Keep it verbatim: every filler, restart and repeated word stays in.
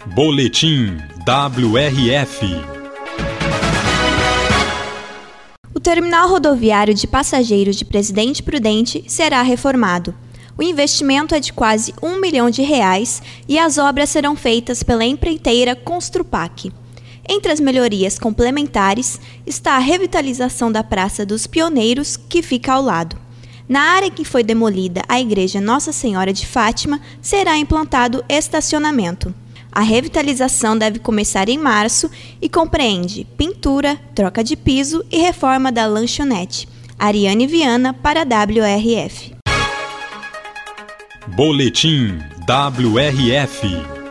Boletim W R F. O terminal rodoviário de passageiros de Presidente Prudente será reformado. O investimento é de quase um milhão de reais e as obras serão feitas pela empreiteira Construpac. Entre as melhorias complementares está a revitalização da Praça dos Pioneiros, que fica ao lado. Na área que foi demolida a Igreja Nossa Senhora de Fátima, será implantado estacionamento. A revitalização deve começar em março e compreende pintura, troca de piso e reforma da lanchonete. Ariane Viana para a W R F. Boletim W R F.